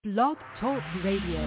Blog Talk Radio.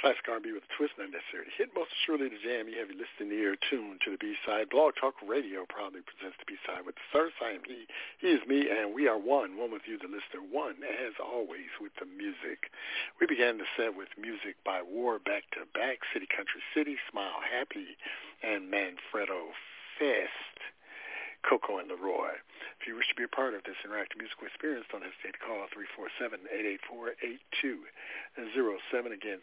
Classic R&B with a twist, not necessarily hit. Most surely the jam you have you listening ear tuned to the B-side. Blog Talk Radio proudly presents the B-side with the Thirst. I am he is me, and we are one with you, the listener, one, as always, with the music. We began the set with music by War Back to Back, City Country City, Smile Happy, and Manfredo Fest, Coco and Leroy. If you wish to be a part of this interactive musical experience, don't hesitate to call 347-884-8207. Again,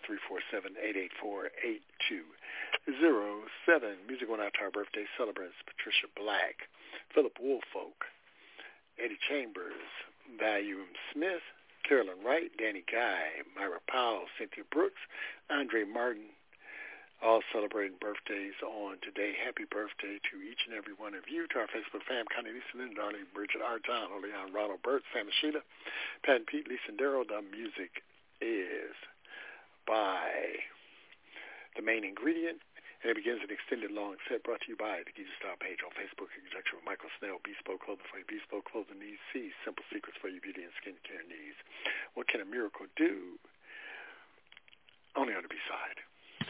347-884-8207. Music went out to our birthday celebrants, Patricia Black, Philip Woolfolk, Eddie Chambers, Valium Smith, Carolyn Wright, Danny Guy, Myra Powell, Cynthia Brooks, Andre Martin, all celebrating birthdays on today. Happy birthday to each and every one of you. To our Facebook fam, Connie Lisa Lynn, Darlene Bridget R. John, Oleon, Ronald Burt, Sam and Sheila, Pat and Pete, Lisa and Darrell. The music is by The Main Ingredient, and it begins an extended long set brought to you by the Geezer Style page on Facebook in conjunction with Michael Snell, Bespoke Clothing for your Bespoke Clothing needs. See simple secrets for your beauty and skincare needs. What can a miracle do? Only on the B-side.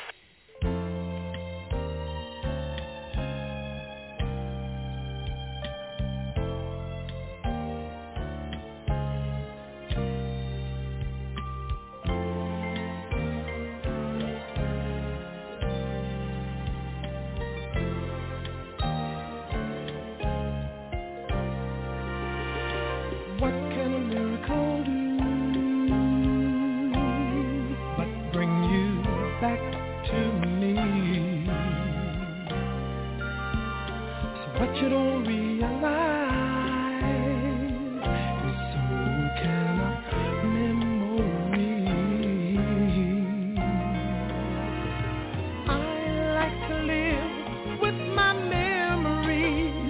You don't realize is some kind of memory. I like to live with my memory,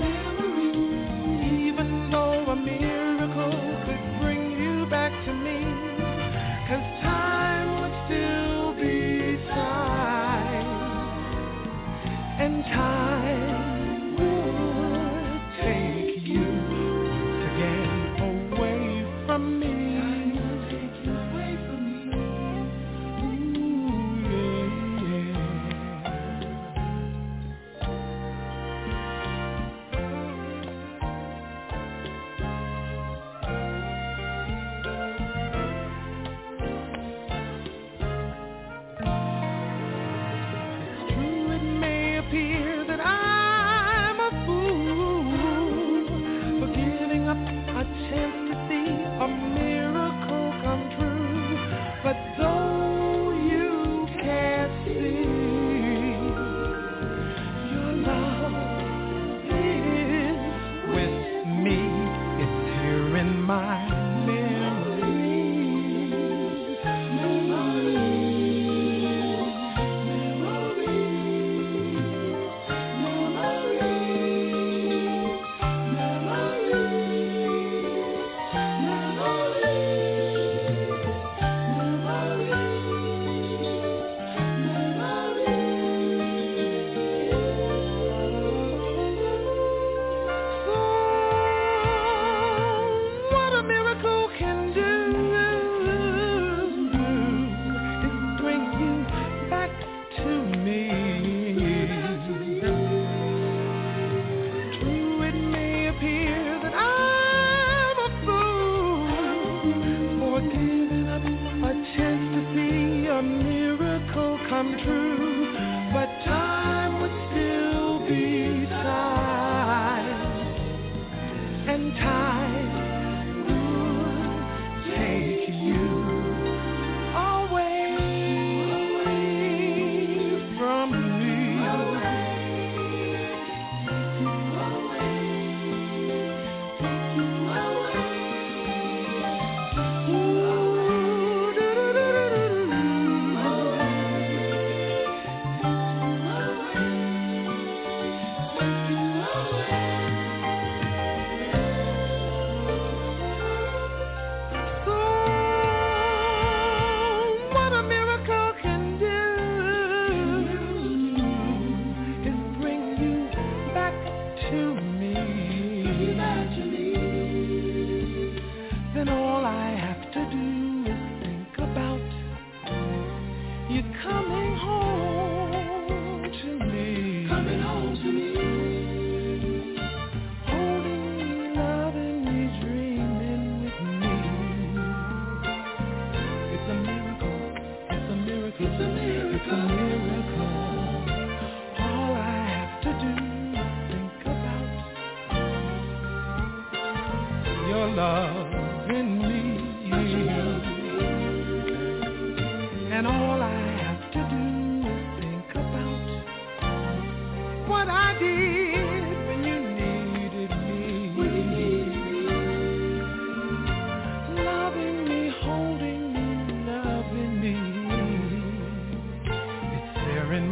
even though a miracle could bring you back to me, 'cause time would still be time, and time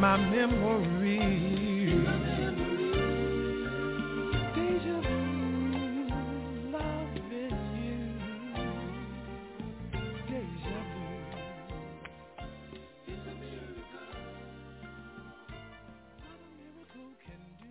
my memory. Deja vu, loving you. Deja vu. It's a miracle. What a miracle can do.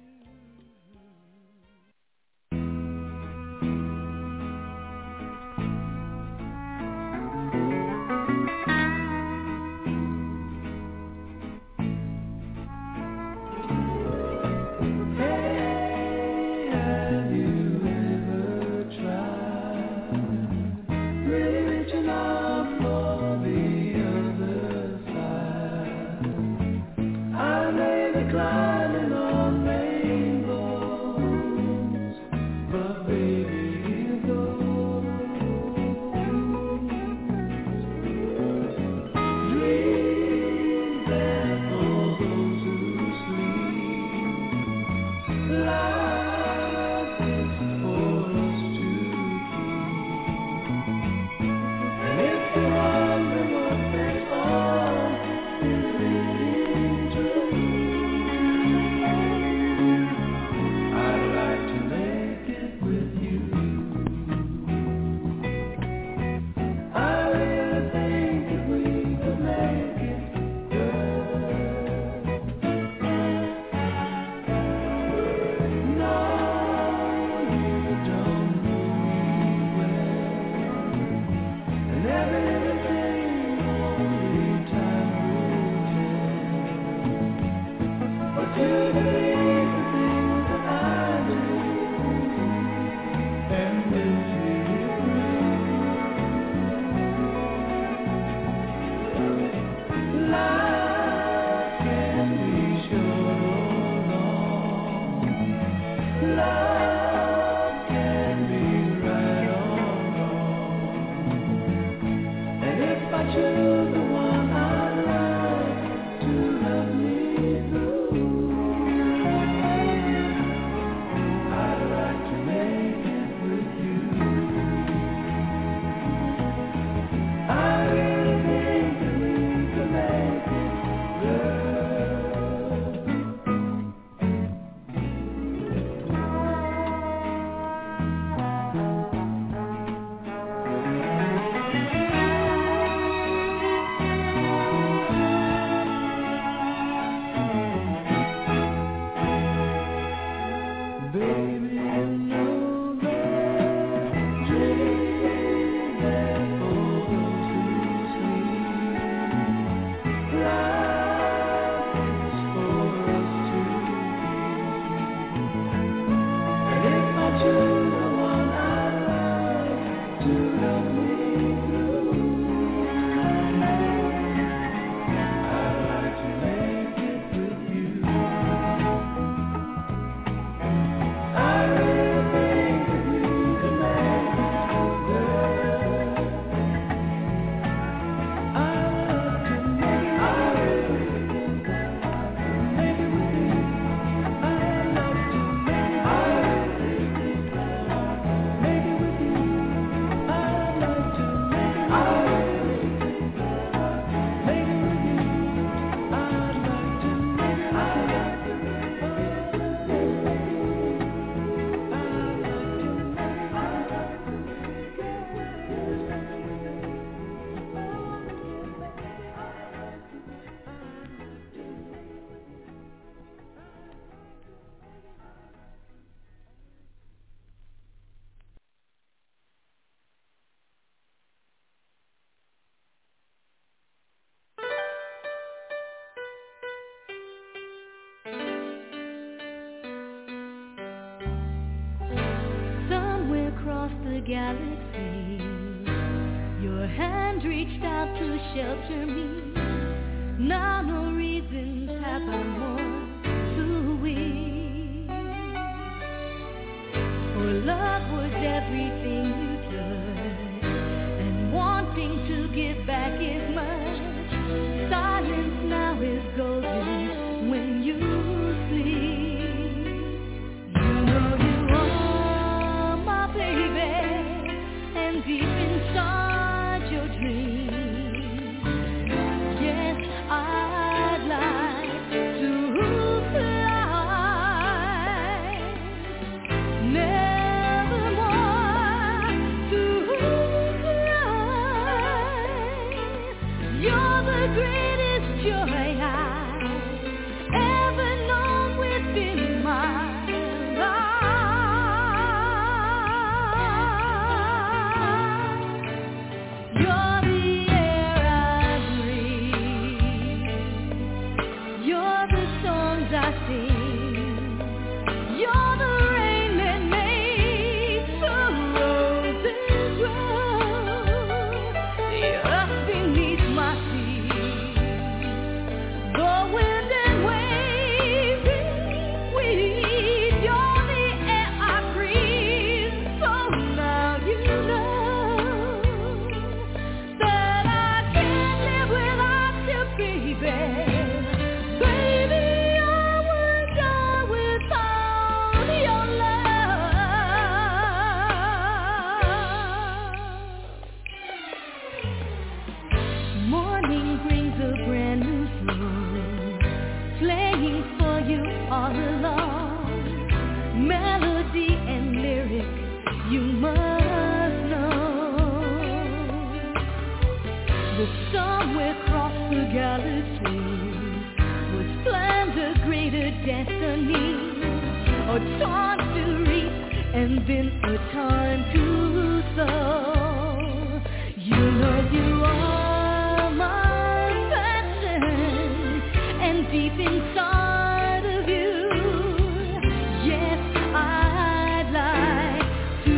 Galaxy, your hand reached out to shelter me. Now no reasons have I more to weep. For love was everything you touched, and wanting to give back is much. Silence now is golden when you sleep. You know you are my baby. Deep inside your dreams, yes, I'd like Somewhere across the galaxy was planned a greater destiny, a time to reach and then a time to soar. You know you are my passion, and deep inside of you, yes, I'd like to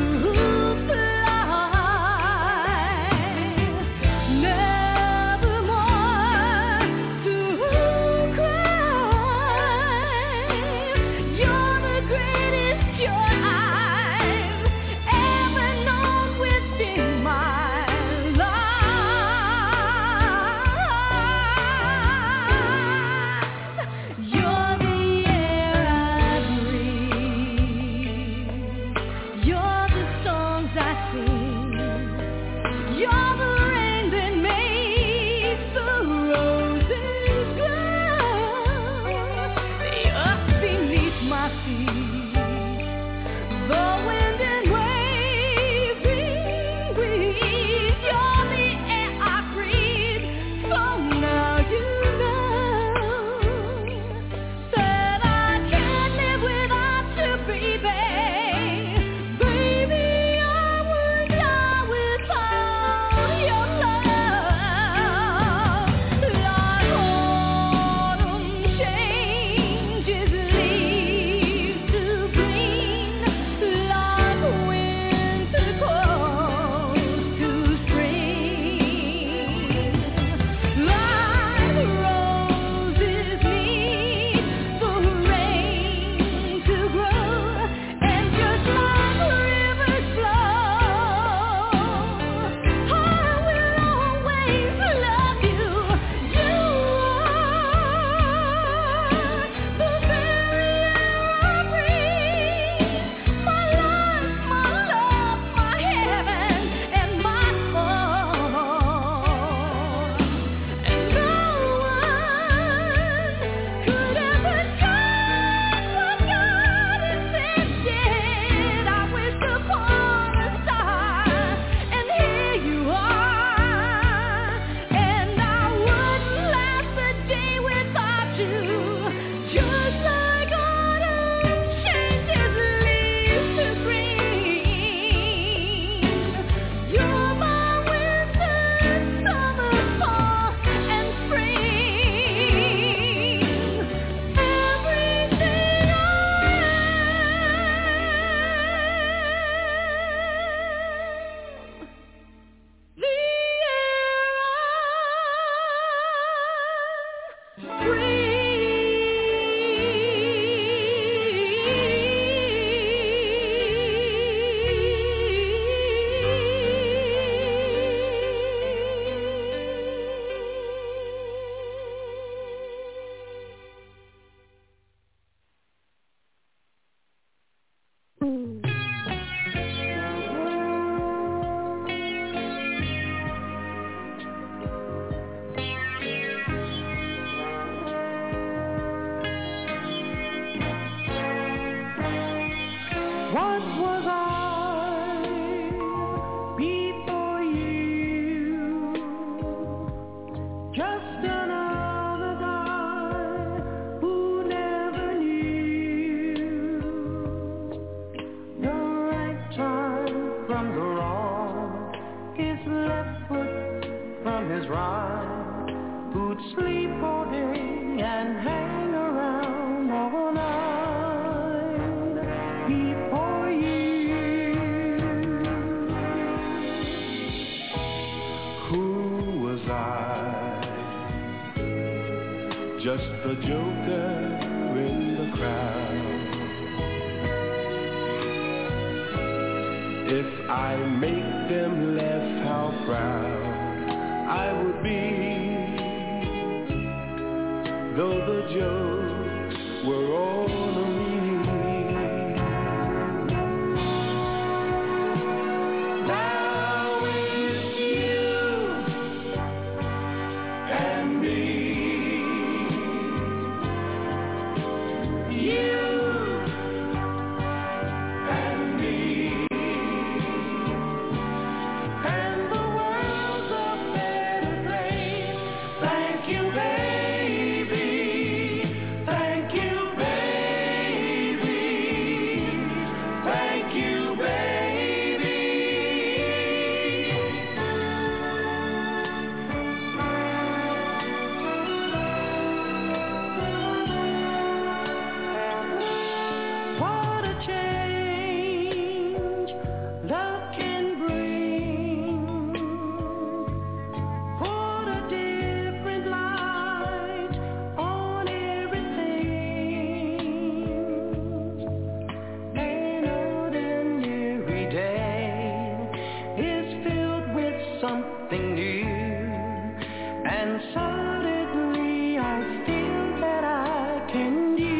and you, and suddenly I feel that I can do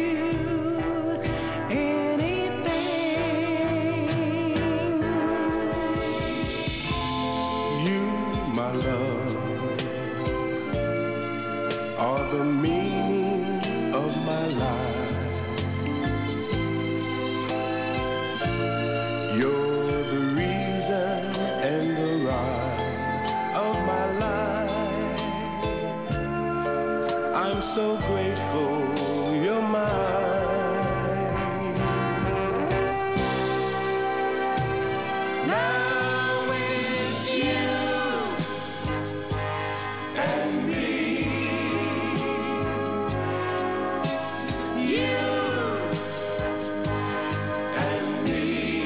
anything. You, my love, are the meaning of my life. You're the reason and the rhyme of my life. I'm so grateful you're mine. Now it's you and me. You and me.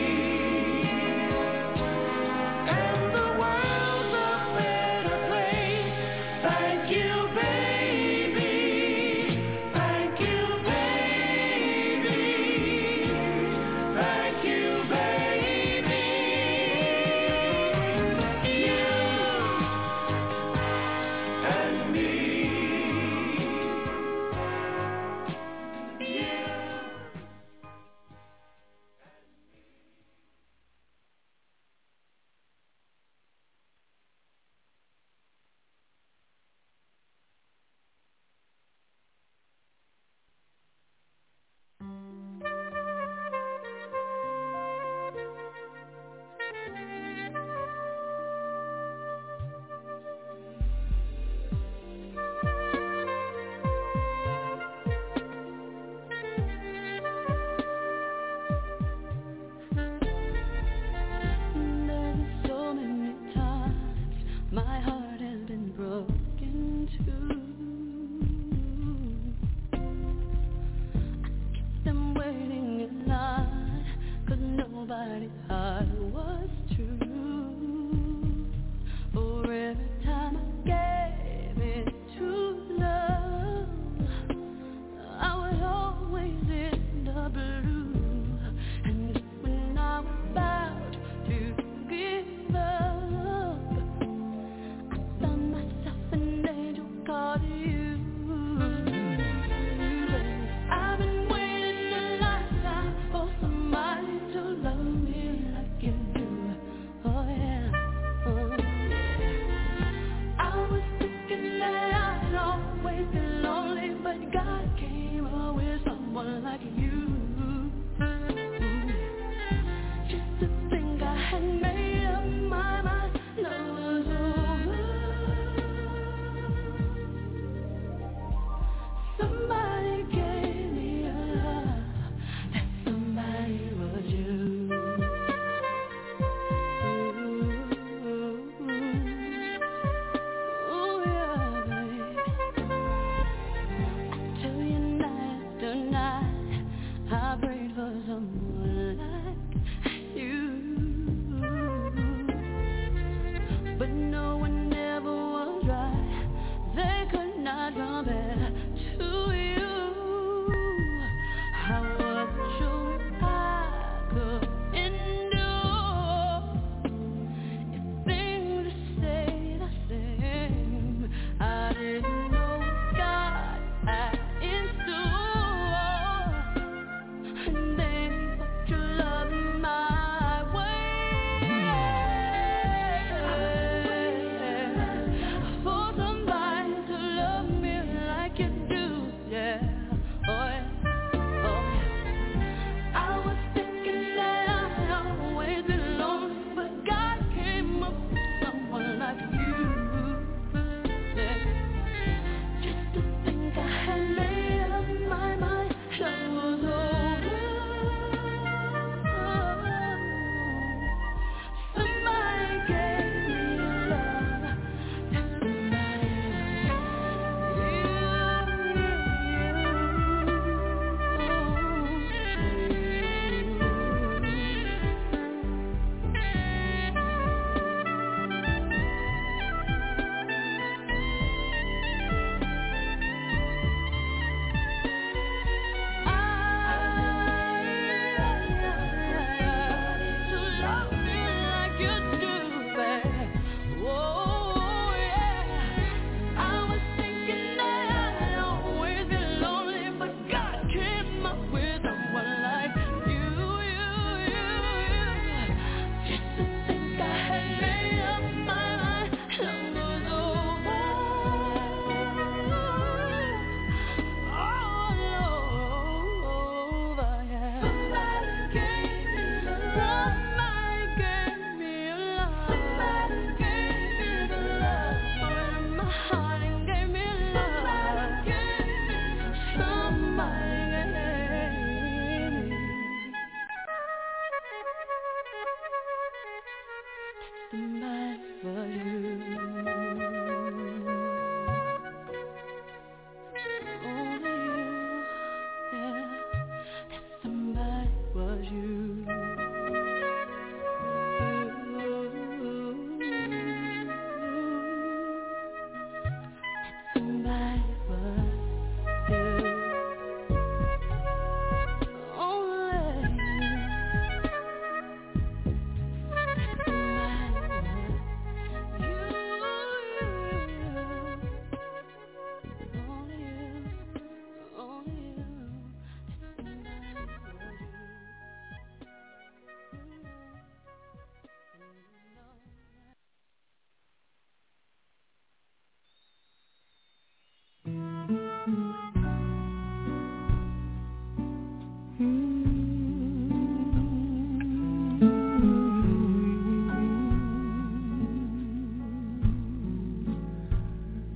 And the world's a better place. Thank you, baby. Thank you, baby. Thank you, baby. You and me. There's so many times my heart has been broken too. I kept them waiting in line, 'cause nobody's heart was true. For every time I gave it to love, I would always end up blue. And when I was about to give up, I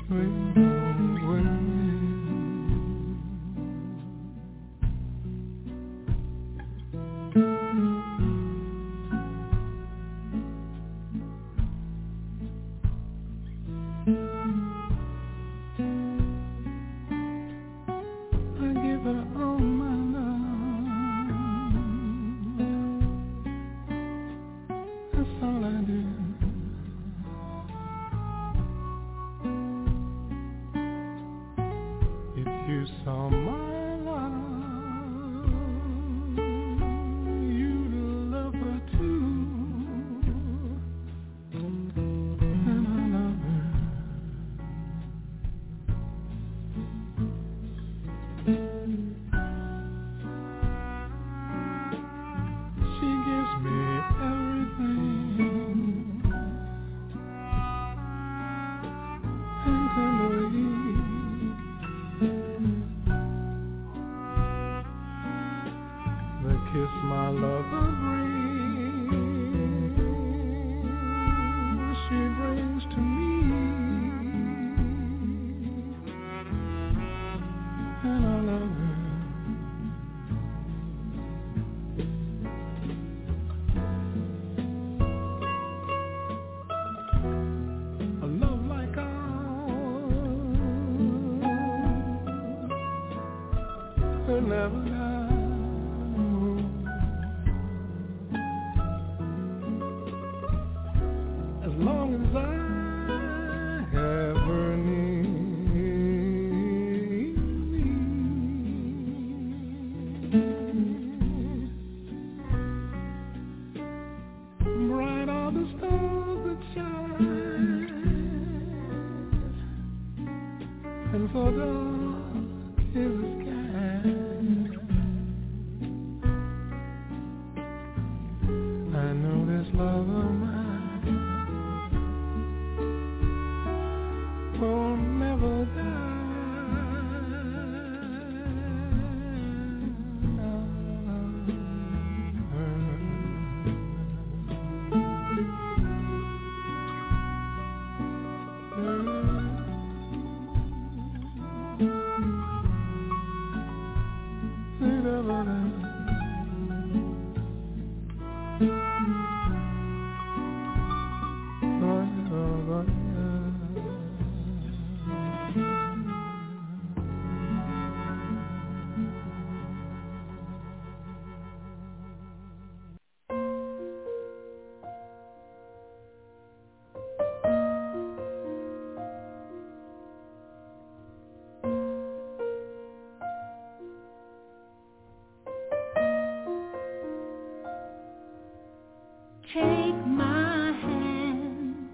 Take my hand,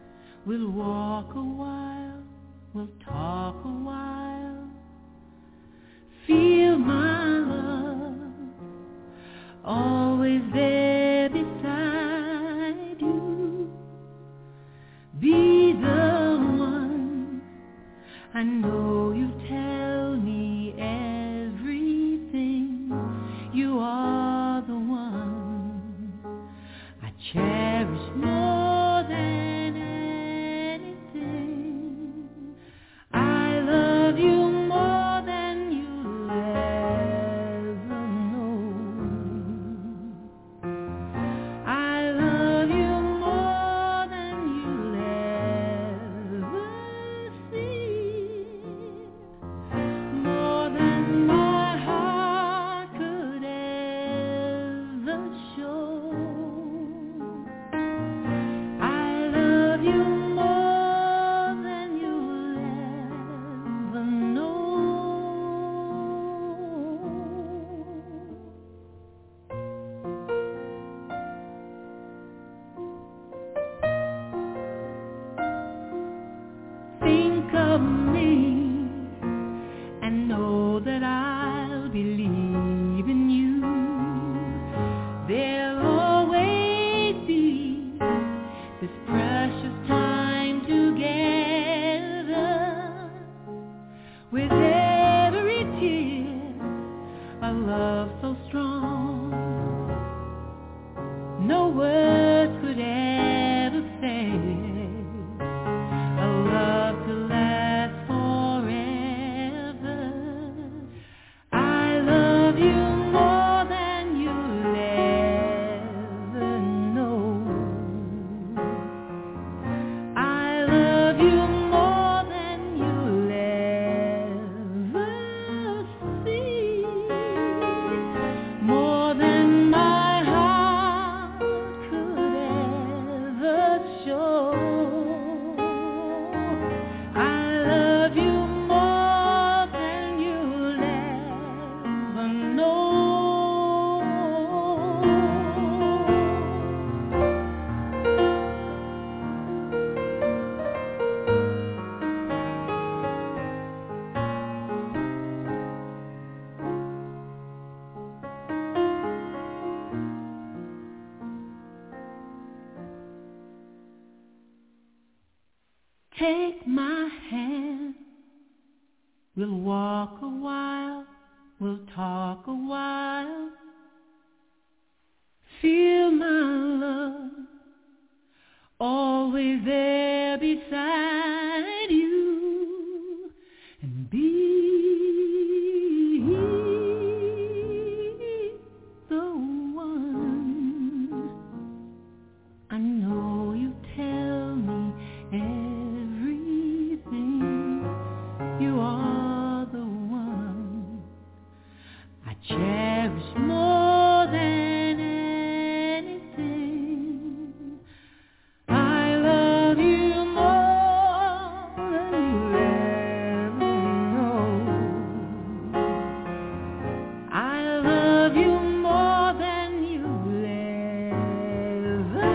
we'll walk a while, we'll talk a while. Feel my love, always there beside you. Be the one, I know you tell me everything. You are the one cherish more than anything. I love you more than you'll ever know. I love you more than you'll ever see. Take my hand. We'll walk a while. We'll talk a while. Feel my love. Always there beside you. And be the one. I know you tell me everything. You are the one I cherish more than anything. I love you more than you ever know. I love you more than you'll ever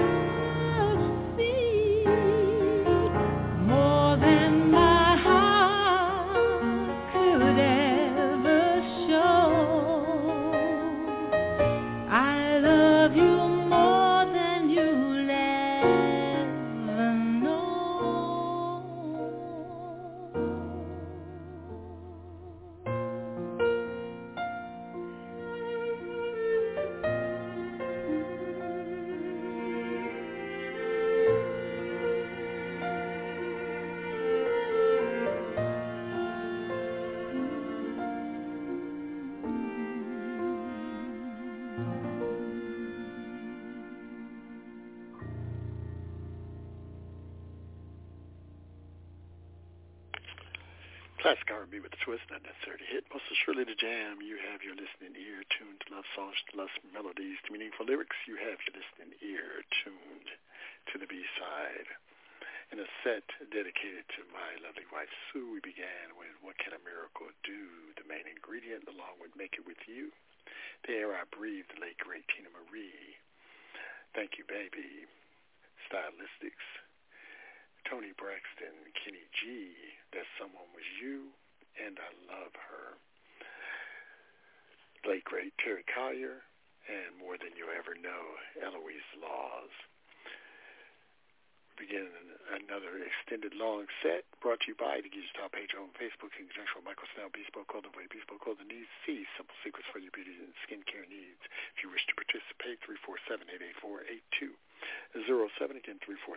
see, more than my heart could ever show. I love you more than you'll ever know. Classic R&B with a twist, not necessarily hit. Most assuredly the jam. You have your listening ear tuned to love songs, to love melodies, to meaningful lyrics. You have your listening ear tuned to the B-side. In a set dedicated to my lovely wife, Sue, we began with What Can a Miracle Do? The main ingredient, along with Make It With You. The Air I Breathe, the late, great Tina Marie. Thank You, Baby. Stylistics. Tony Braxton, Kenny G, That Someone Was You, and I Love Her. Late great Terry Collier, and More Than You Ever Know, Eloise Laws. We begin another extended long set brought to you by the Geezer Top page on Facebook in conjunction with Michael Snell, Bespoke Clothing, way Bespoke Clothing Needs. See Simple Secrets for your beauty and skincare needs. If you wish to participate, 347-884-8207. Again,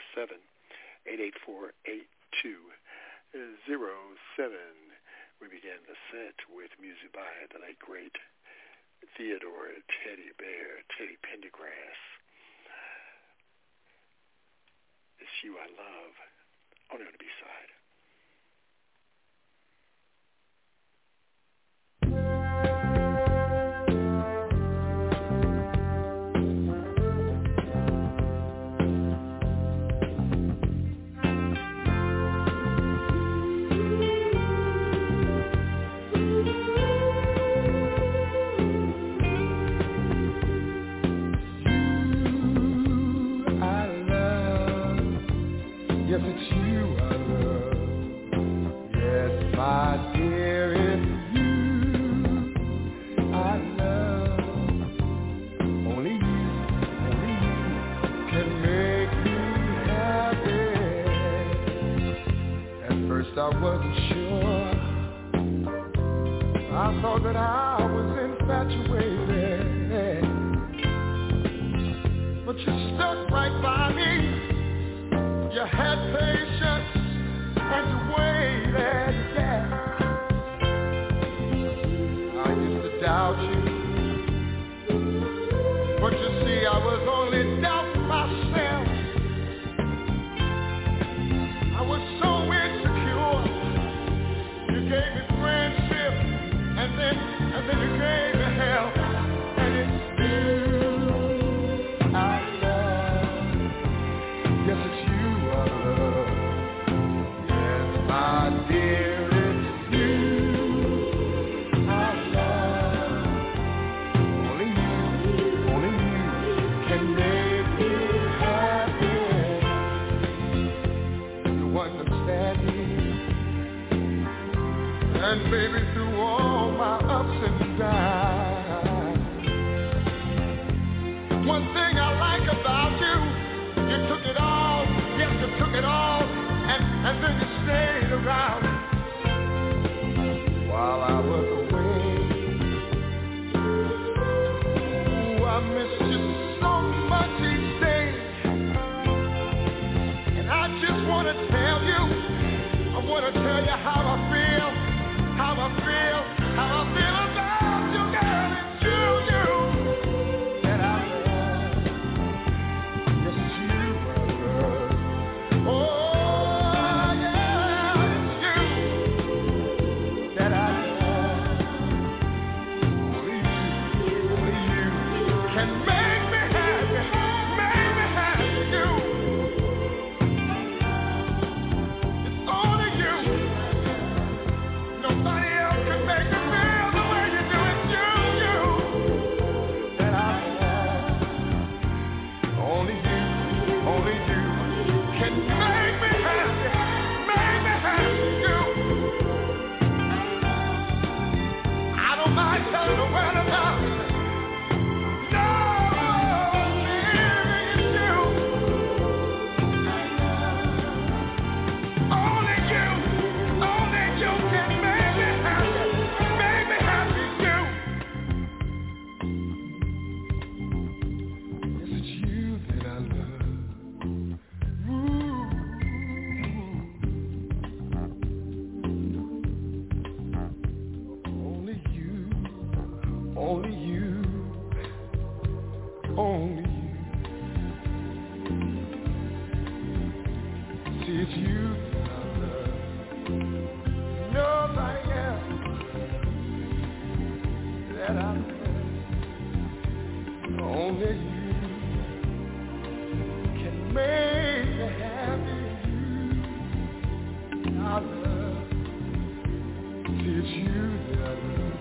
347-884-8207. We began the set with music by the late great Theodore Teddy Bear, Teddy Pendergrass. It's You I Love, only on the B-side. Yes, it's you I love. Yes, my dear, it's you I love. Only you can make me happy. At first I wasn't sure. I thought that I was infatuated. But you stuck right by me. You had patience and you waited, yeah. I used to doubt you, but you see I was only doubting myself. I was so insecure. You gave me friendship and then you gave me help. And it's you I love. Yes, it's you. My dear, it's you I love. Only you can make me happy. You understand me. And baby, through all my ups and downs, one thing I like about you, you took it all, yes, you took it all, and and then you stayed around while I was away. Ooh, I missed you so much each day, and I just want to tell you, I want to tell you how I feel, how I feel, how I feel about you, girl. It's you that I love. Yes, it's you I love. Oh, yeah, it's you that I love. Only you can make me happy, you. It's only you. Nobody else can make me feel the way you do. It's you that I love. Only you can make me happy, you. I don't mind telling the world about it. No, it's you. Only you can make me happy, you. Yes, it's you that I love. Ooh. Only you. See, it's you that I love. Nobody else that I love. Only you can make me happy. I love. See, it's you that I love.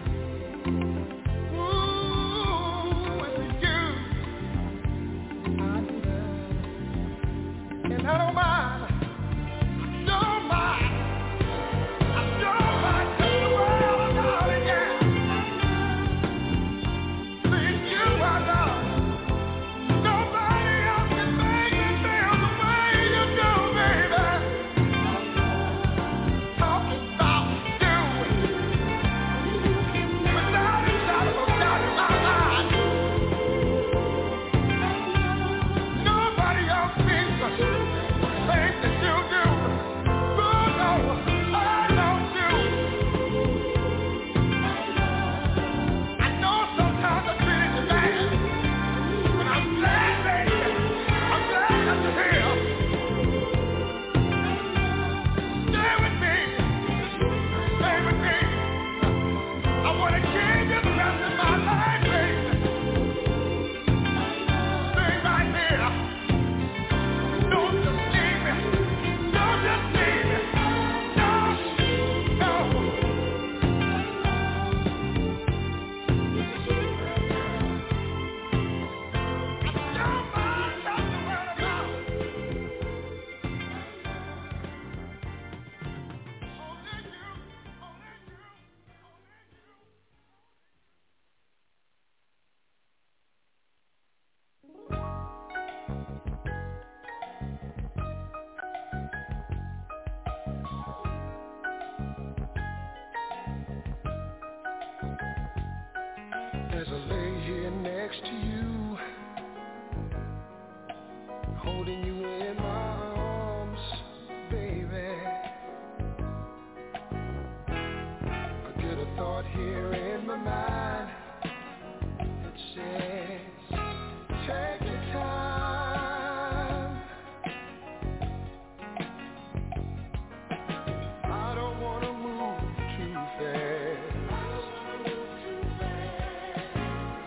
Ooh, it's you I love. And I don't mind. Telling the world about it, yeah. See, it's you I love. Nobody else can make me feel the way you do, baby. Talking about you, without a shadow of doubt in my mind. Nobody else means the things that you do. Oh no, I don't do. I know sometimes I treated you bad, but I'm glad, baby. I'm glad that you're here. Stay with me. Stay with me. I want to give you the rest of my life, baby. Stay right here. Don't just leave me. Don't just leave me. No, no. Don't mind telling the world about it. Only you. As I lay here next to you, holding you in my arms, baby, I get a thought here in my mind that says, take your time. I don't want to move too fast.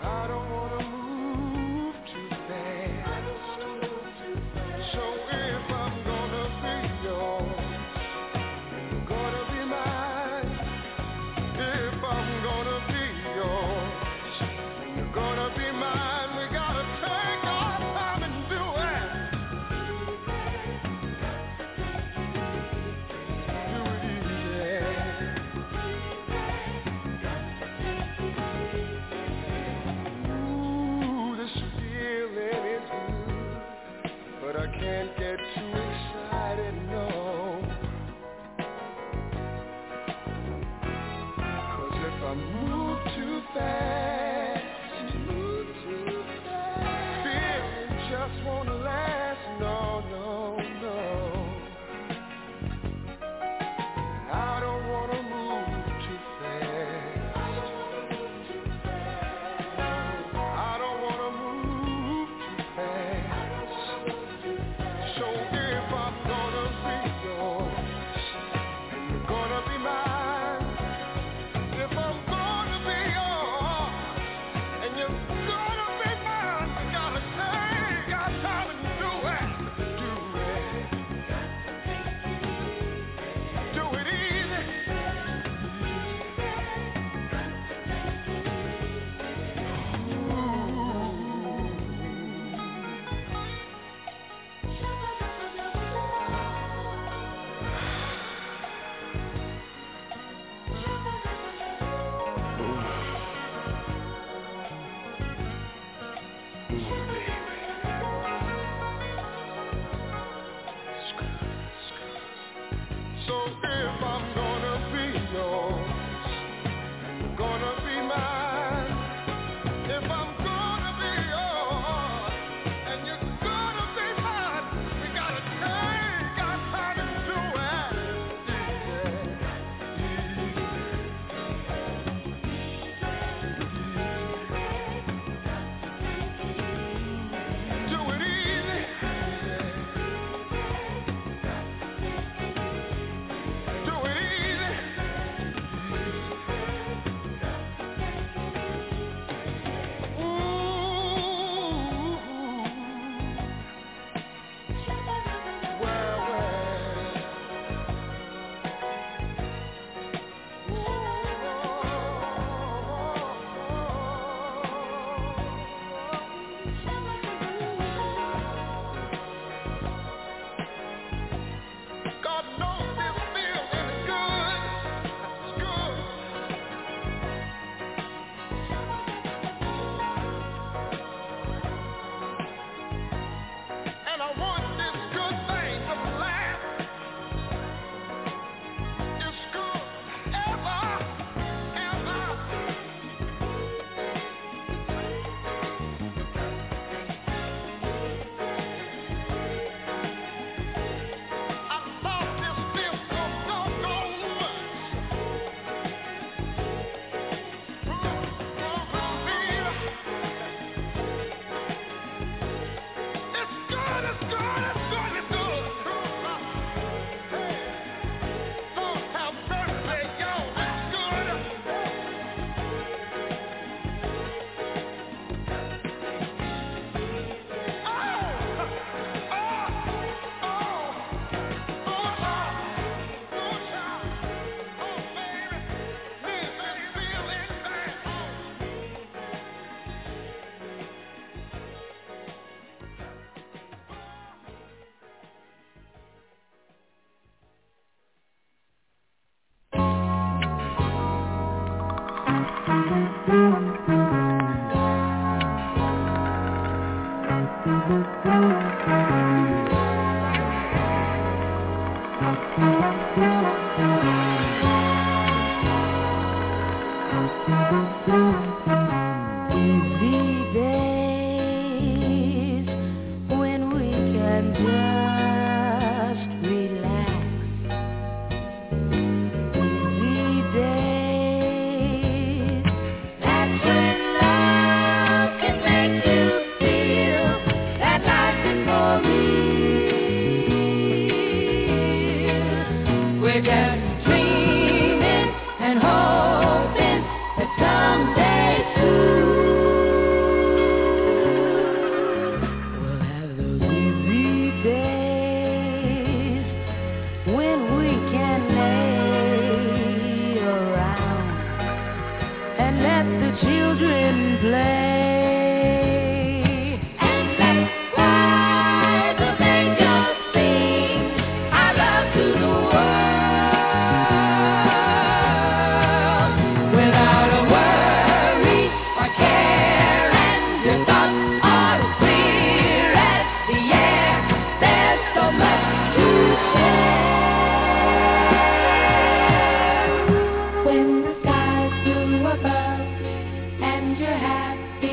When the sky's blue above and you're happy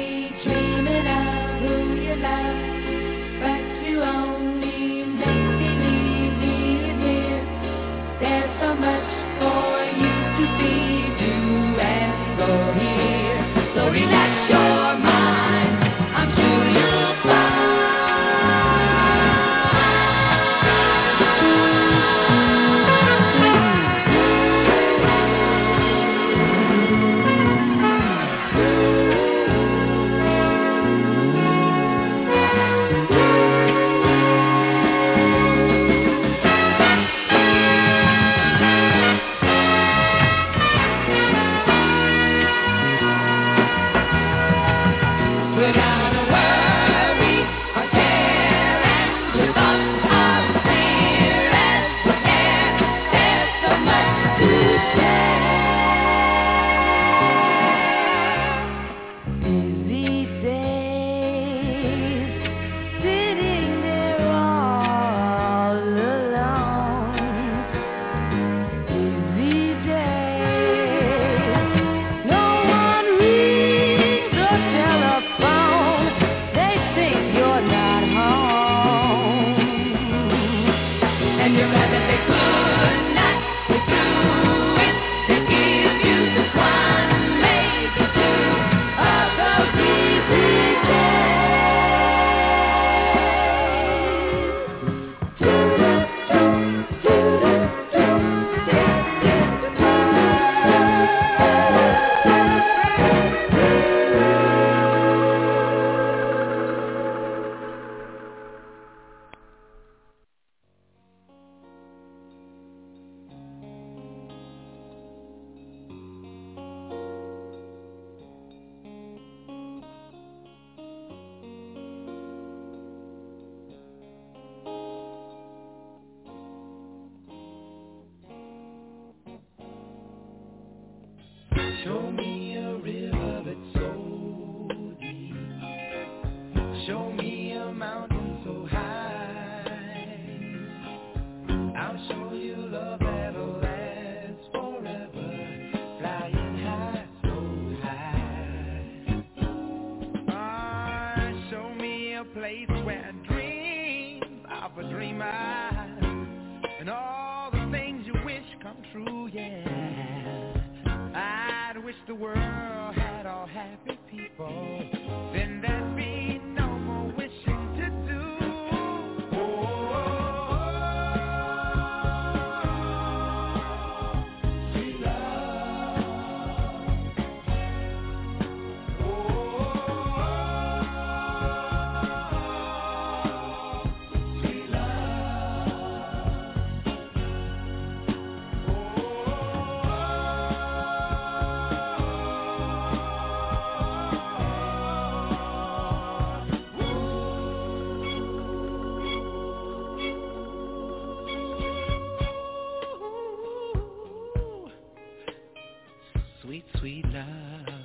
Show me a river that's so deep. Show me a mountain so high. I'll show you love that'll last forever. Flying high, so high. Show me a place where dreams of a dreamer and all the things you wish come true, yeah. I'd wish the world had all happy people. Then there'd be no more wishing to do. Sweet love. Sweet sweet love.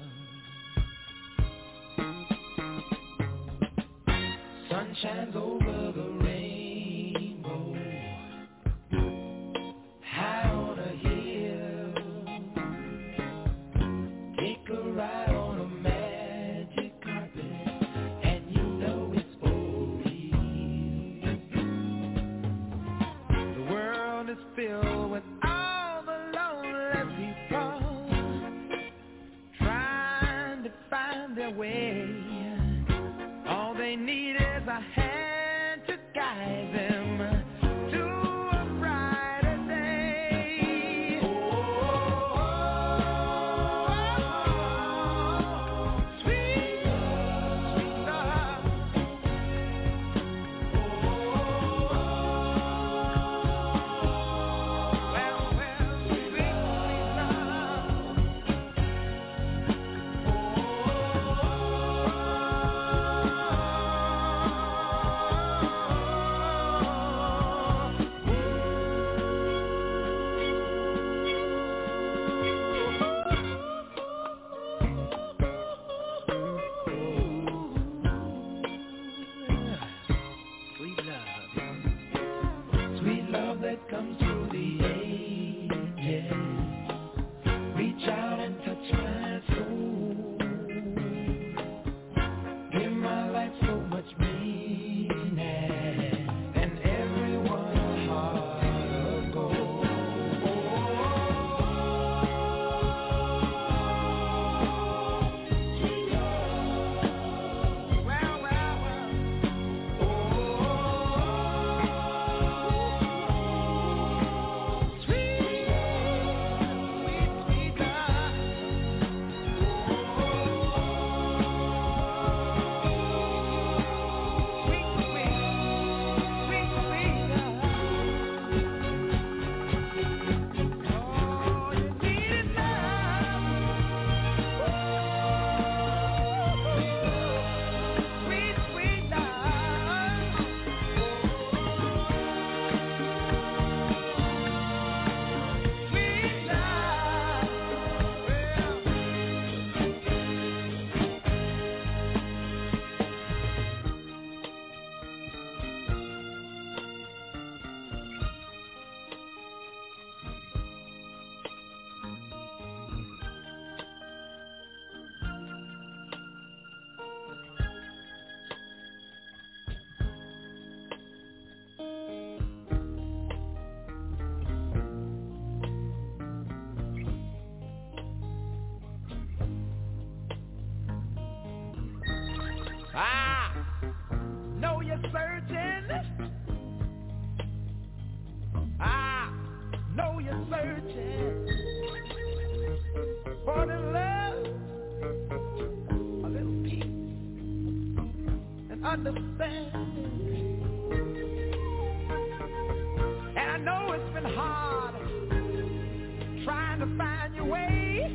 Sun shines over the rainbow, high on a hill. Take a ride on a magic carpet, and you know it's for real. The world is filled with all the lonely people trying to find their way. All they need is a hand to guide them to a brighter day. Sweet love, sweet love. Well, sweet, sweet love. Sweet love that comes through the ages. Reach out and touch my soul. Give my life so much meaning, and everyone a heart of gold. Sweet love. Well, well, well. Sweet, sweet, sweet love. Sweet, sweet, sweet, sweet love. Oh, you need love. Sweet, sweet love. Sweet love. I know you're searching. I know you're searching for the love, a little peace and understanding. And I know it's been hard trying to find your way,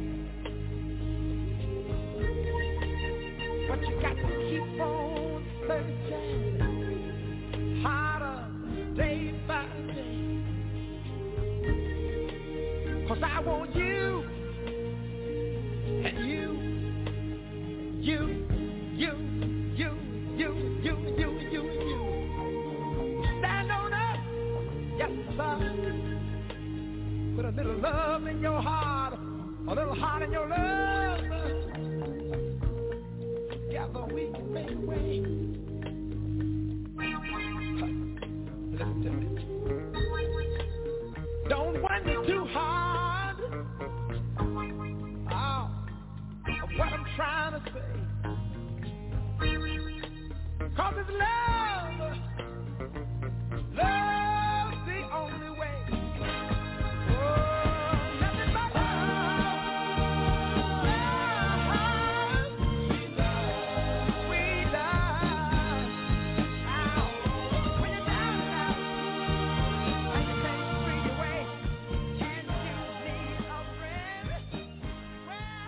but you got to keep on searching harder day by day. 'Cause I want you Stand on up, yes sir. Put a little love in your heart, a little heart in your love. Together we can make a way. Listen to me. Don't wonder too hard of what I'm trying to say. 'Cause it's love, love's the only way. Oh, nothing but love, sweet love. Ow. When you're down and out, and you can't free your way, and you need a friend, well,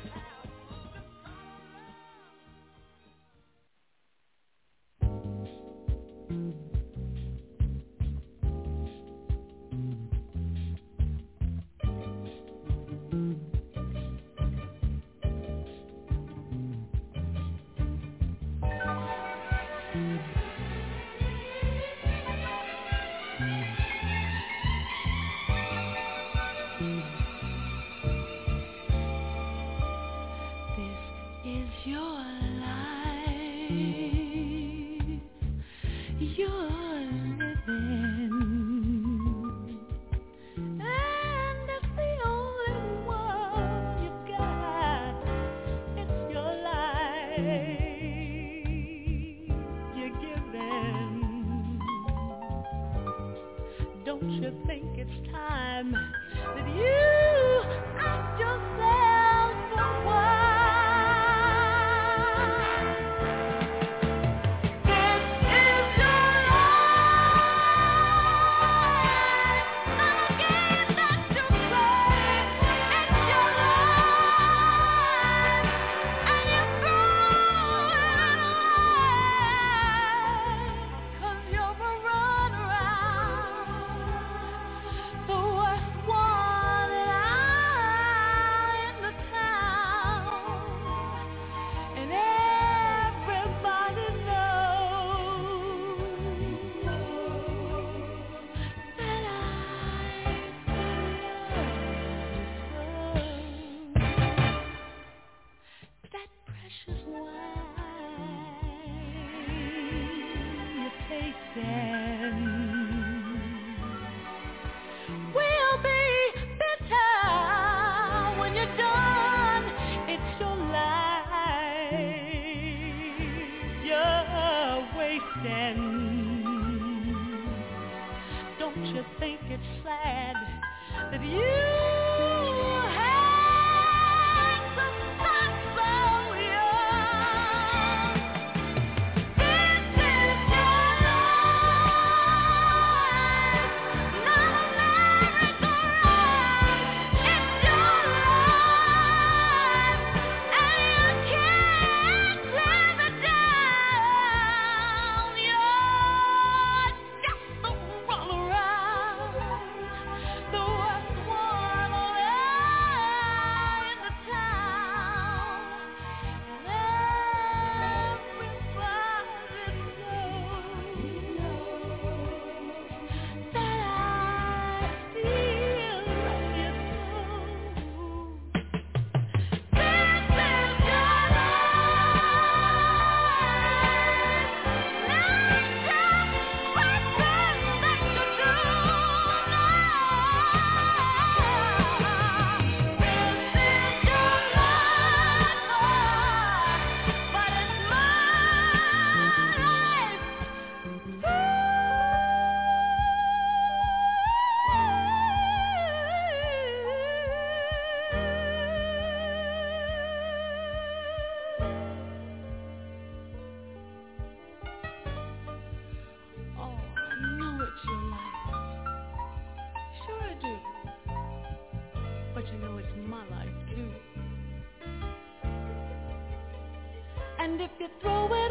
And if you throw it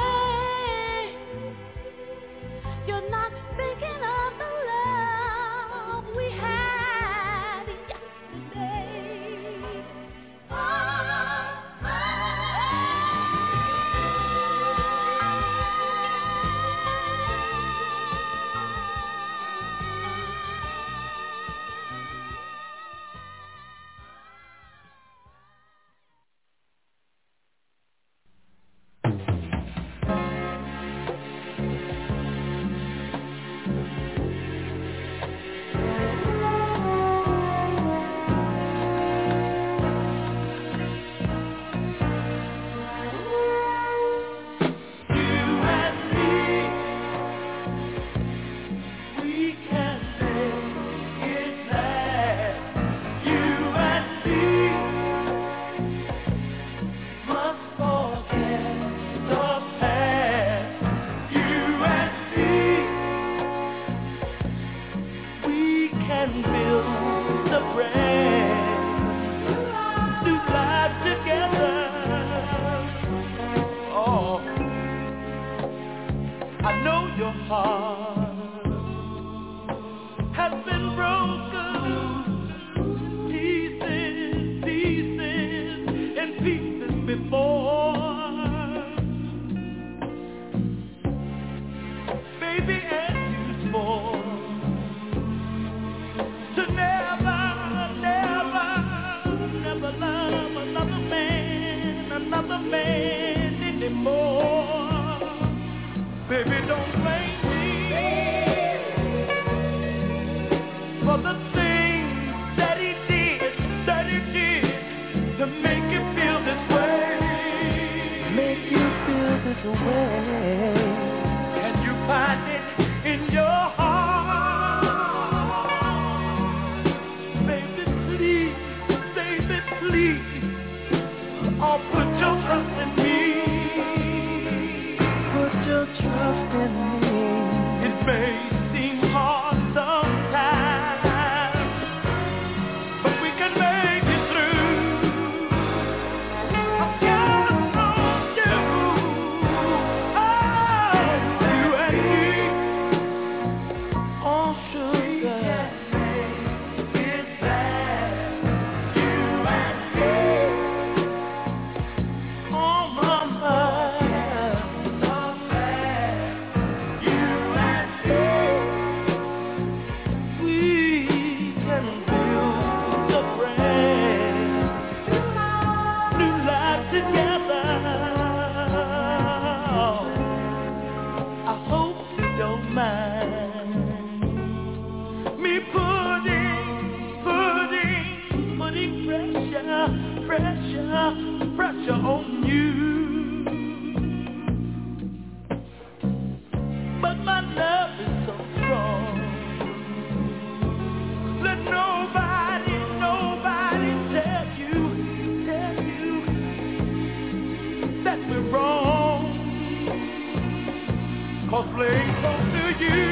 away, you're not thinking of the love we had yesterday. Oh, oh, oh. away. Can you find it in your heart? Baby, please, oh, put your trust in me. Put your trust in me. It may seem hard sometimes, but we can make it through. I count on you, you and me. Oh, sugar, it's bad, you and me. Oh, mama, so bad, you and me. We can build a brand new life together. I hope you don't mind me putting pressure on you. But my love is so strong. Let nobody tell you that we're wrong. 'Cause blame goes to you.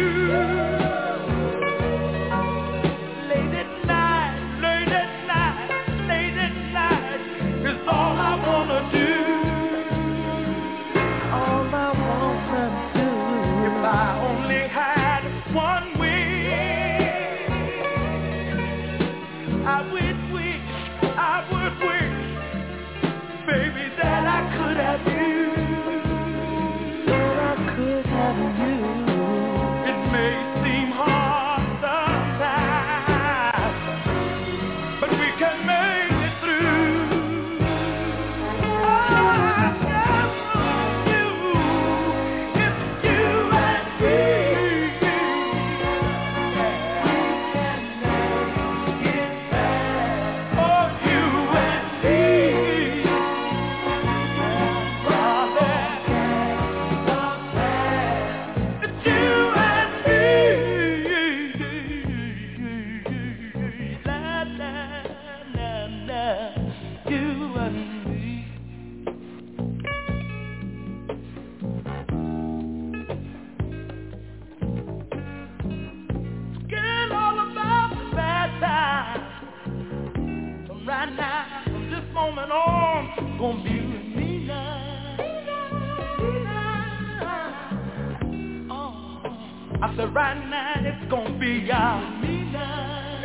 Late at night is all I wanna do. All I wanna do. If I only had one wish, I would wish, baby, that I could have you. That I could have you. It may seem hard sometimes, but we can make it through. Oh, I count on you. It's you and me. We can make it better. Oh, you and me. Brother, it's you and me. La, la, la, la. You and me. Forget all about the bad times. From right now, from this moment on, gonna be with me now. Oh, I said right now, it's gonna be me now.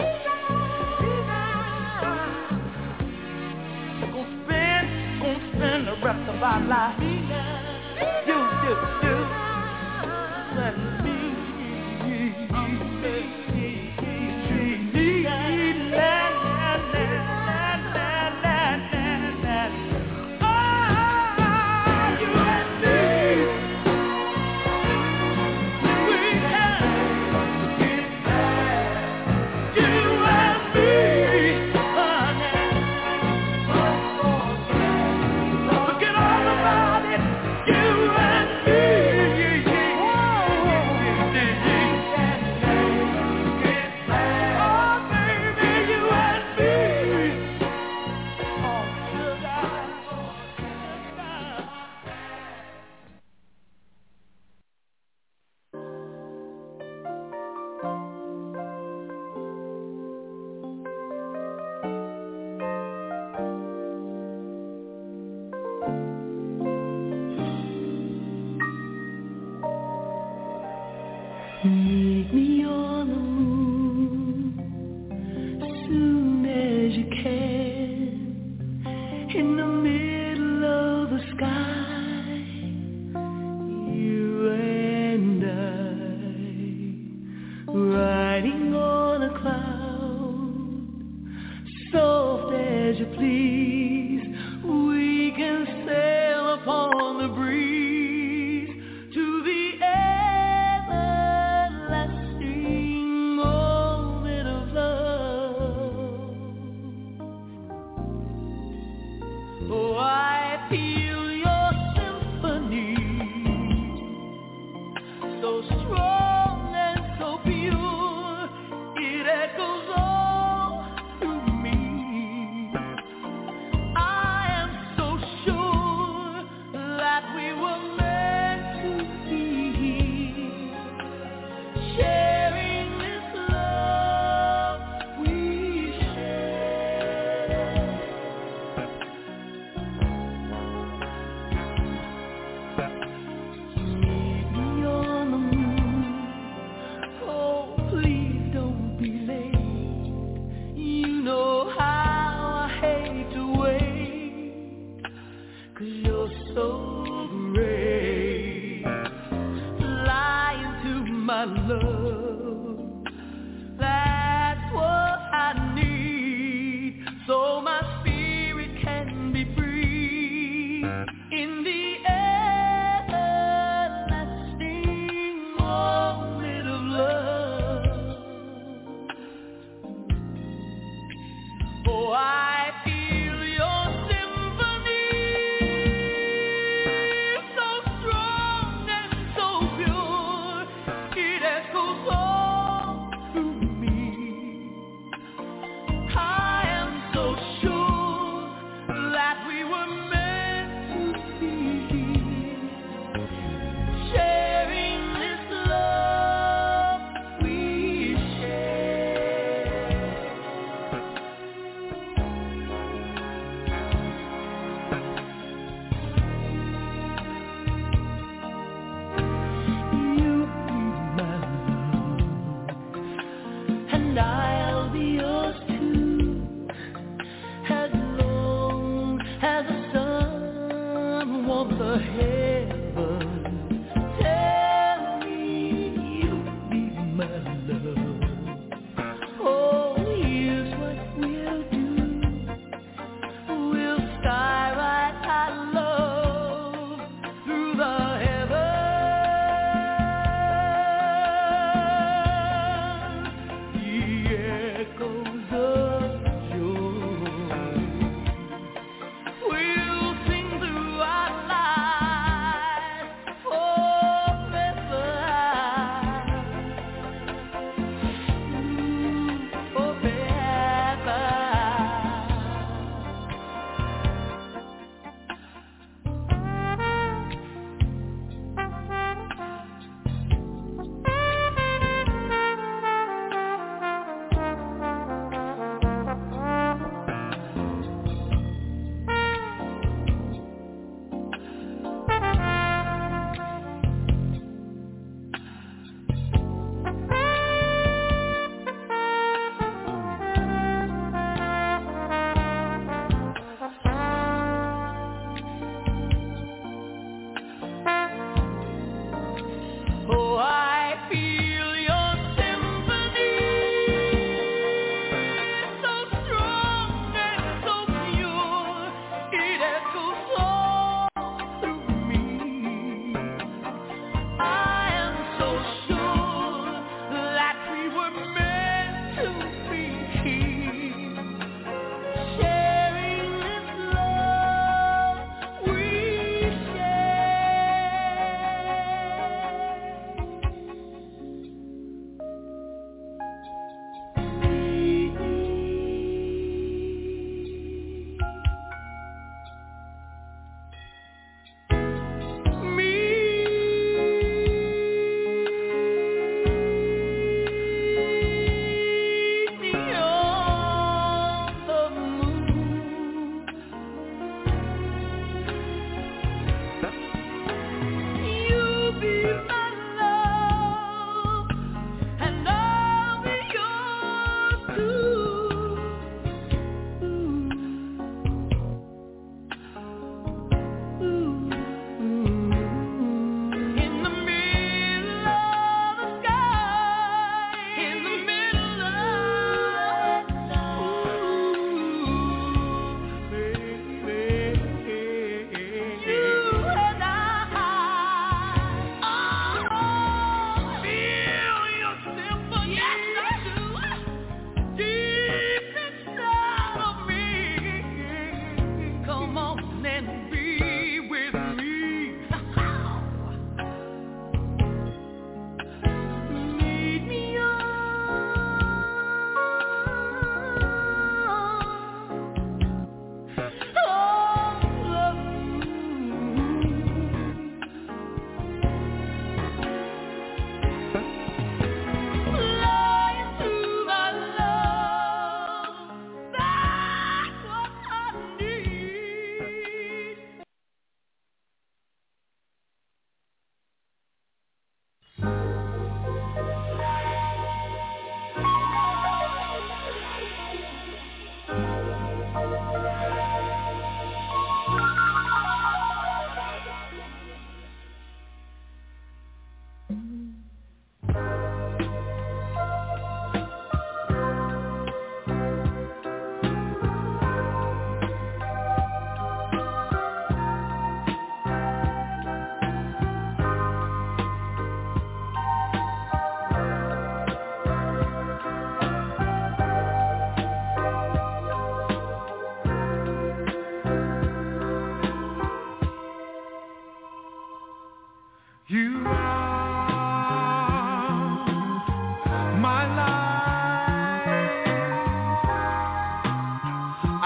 Gonna spend the rest of our life. You and me. Forget all about it. You and me. Meet me on the moon as soon as you can, in the middle of the sky, you and I, riding on a cloud, soft as you please, we can sail upon the breeze. Oh, I feel your symphony Oh, I feel your symphony, so strong and so pure. It echoes all through me. I am so sure that we were meant to be, sharing this love we share.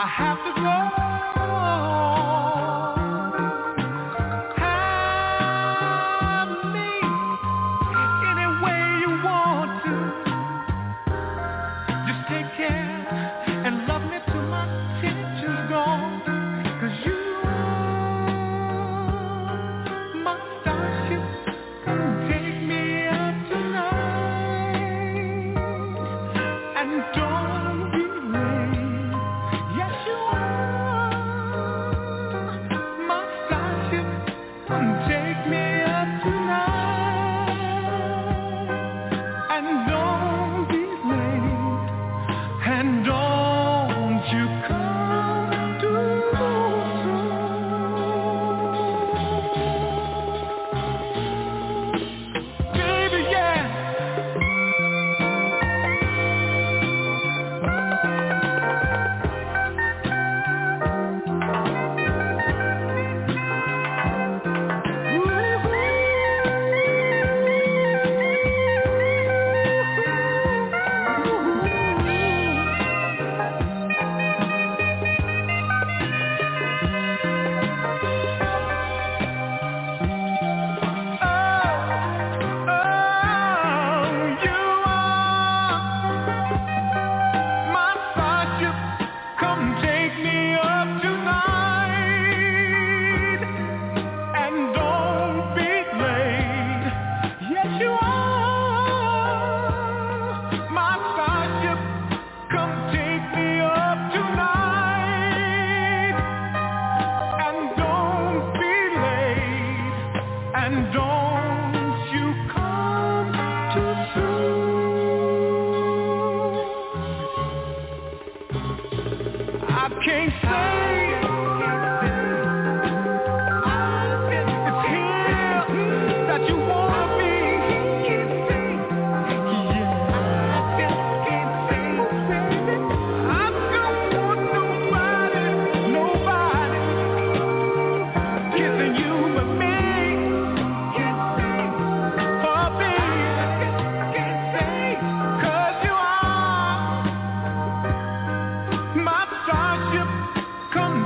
Come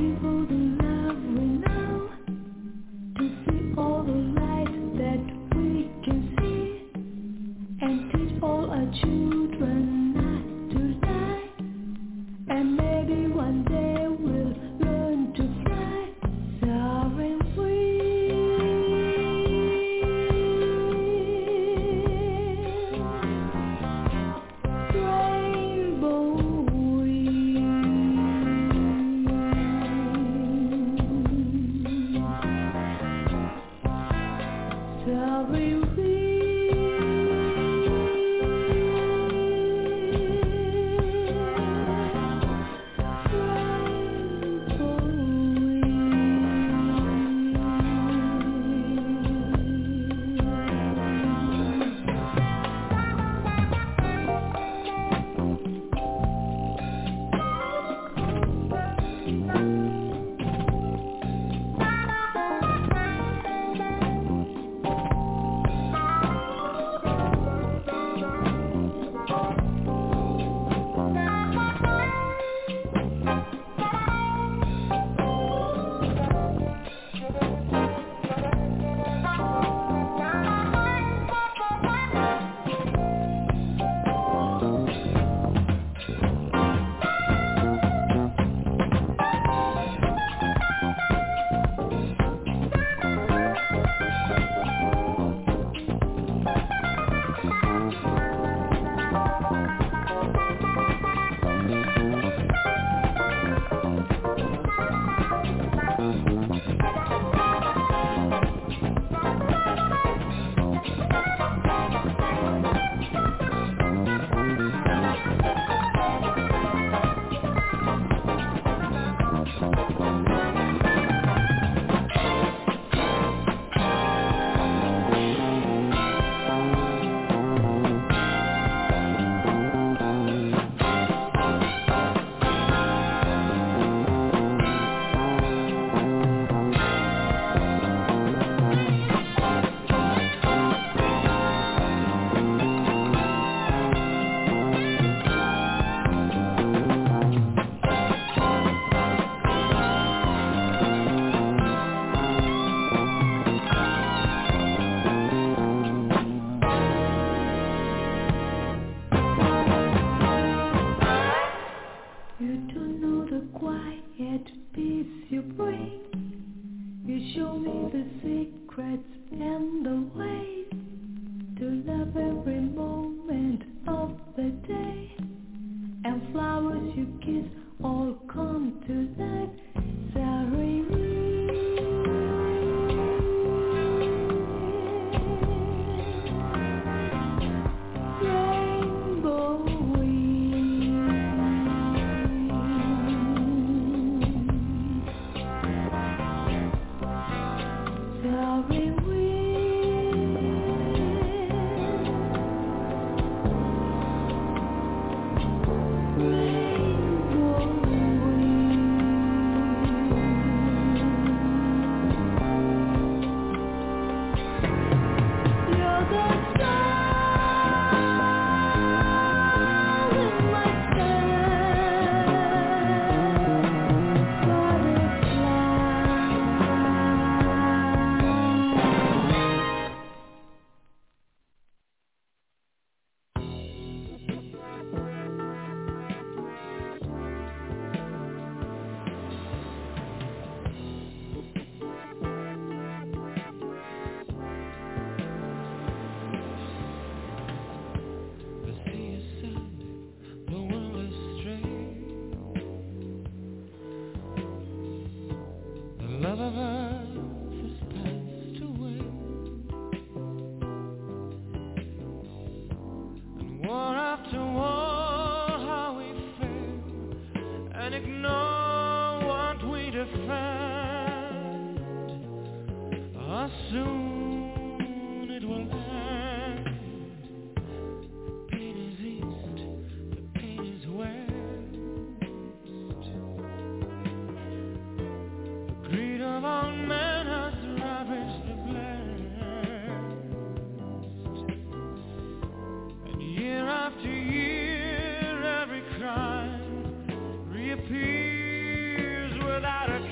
Reappears without a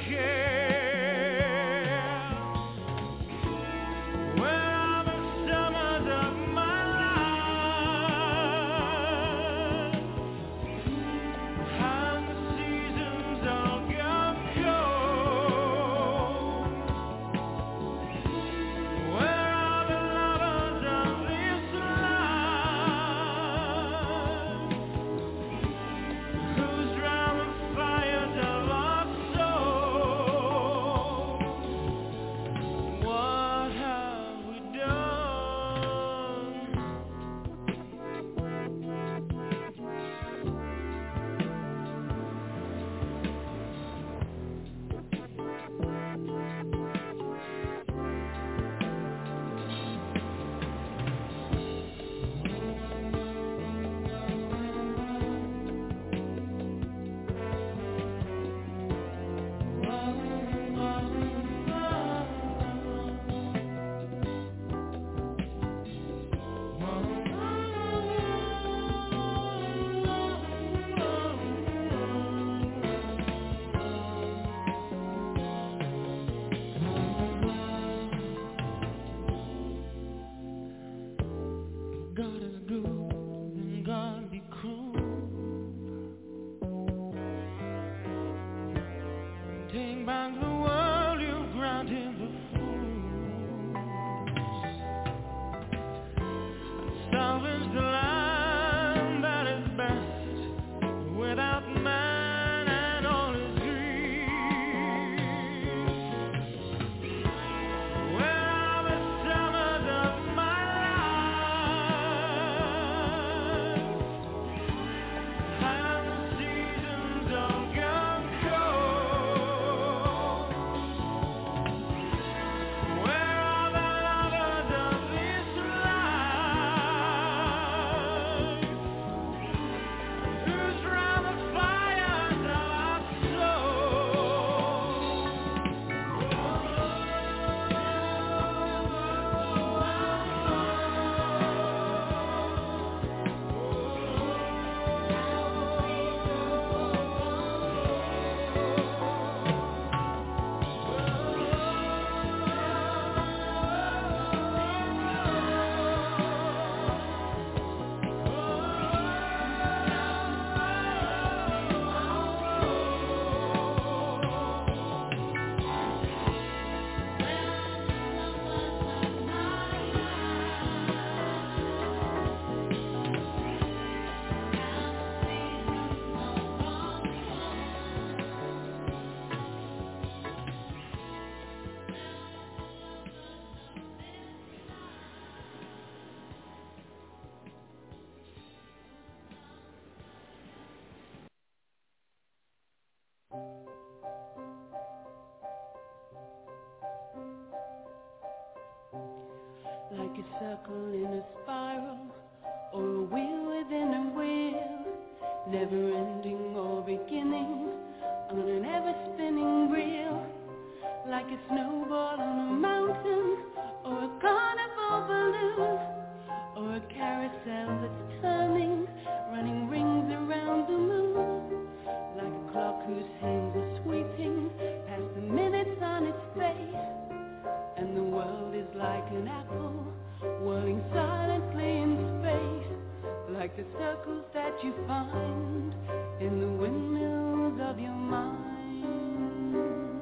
counting the fools. Salvage the line that is best without man and all his dreams. Where are the summers of my life? Have the seasons all gone cold? Where are the lovers of this life? Who's round the fires of our like a circle in a spiral, or a wheel within a wheel, never ending or beginning, on an ever-spinning reel, like a snowball on a mountain, or a carnival balloon, or a carousel that's turning, running rings around the moon, like a clock whose hands are sweeping past the minutes on its face. And the world is like an apple, whirling silently in space, like the circles that you find in the windmills of your mind,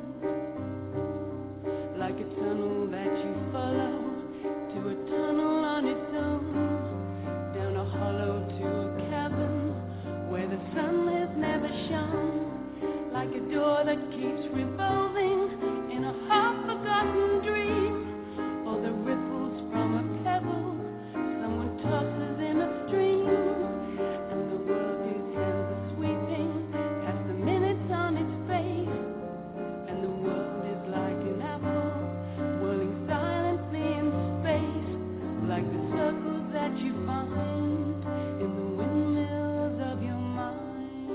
like a tunnel that you follow to a tunnel on its own, down a hollow to a cavern where the sun has never shone, like a door that keeps revolving in a half-forgotten dream, or the ripples from a pebble someone tosses in a stream, and the world whose hands are sweeping past the minutes on its face, and the world is like an apple whirling silently in space, like the circles that you find in the windmills of your mind.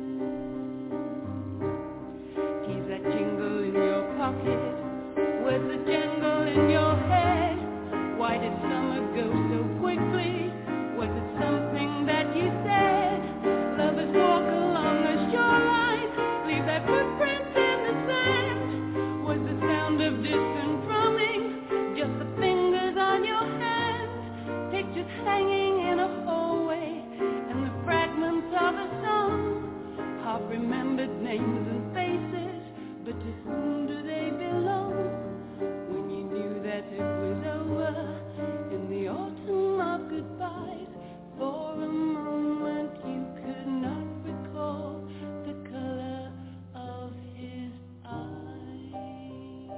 He's that jingle in your pocket, where's the jangle in your head? Why did summer go so quickly? Was it something that you said? Lovers walk along the shoreline, leave their footprints in the sand. Was the sound of distant drumming just the fingers on your hand? Pictures hanging in a hallway and the fragments of a song, half remembered names and faces, but to whom do they belong? When you knew that it was over in the autumn of goodbyes, for a moment you could not recall the color of his eyes.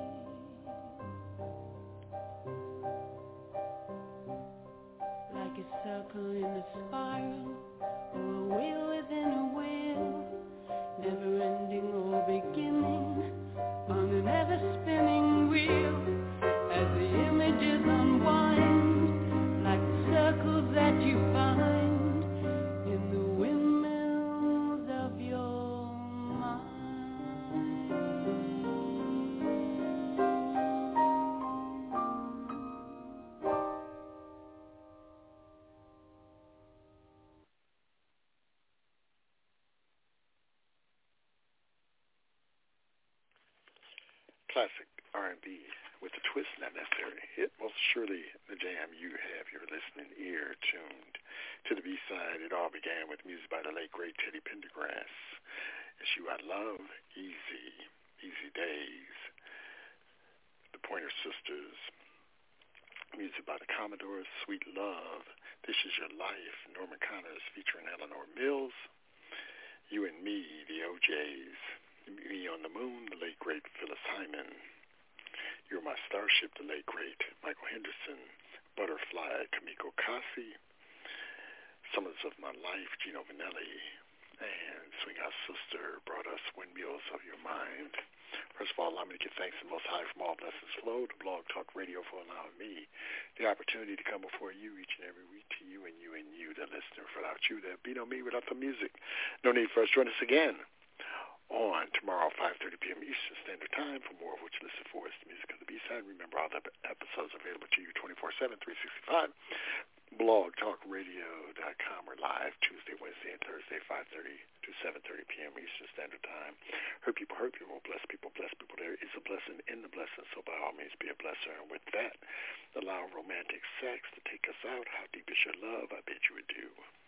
Like a circle in a spiral, or a wheel within a wheel, never ending or beginning, on an ever-spinning reel, as the images unwind, like the circles that you find in the windmills of your mind. Classic R&B with a twist, not necessarily a hit. Most surely the jam you have your listening ear tuned to the B-side. It all began with music by the late, great Teddy Pendergrass. Issue I Love, Easy Days. Pointer Sisters. Music by the Commodores, Sweet Love, This Is Your Life, Norman Connors featuring Eleanor Mills, You and Me, the OJs, Me on the Moon, the late great Phyllis Hyman, You're My Starship, the late great Michael Henderson, Butterfly, Kamiko Kasi, Summers of My Life, Gino Vanelli, and Swing Out Sister brought us Windmills of Your Mind. First of all, allow me to give thanks to the Most High from all blessings flow, to Blog Talk Radio for allowing me the opportunity to come before you each and every week, to you and you and you, the listener. Without you, there'd be no me without the music. No need for us. Join us again on tomorrow, 5:30 p.m. Eastern Standard Time for more of what you listen for is the music of the B-side. Remember, all the episodes available to you 24/7, 365. BlogTalkRadio.com. We're live Tuesday, Wednesday, and Thursday, 5:30 to 7:30 p.m. Eastern Standard Time. Hurt people, bless people, bless people. There is a blessing in the blessing, so by all means be a blesser. And with that, allow romantic sex to take us out. How deep is your love? I bid you adieu.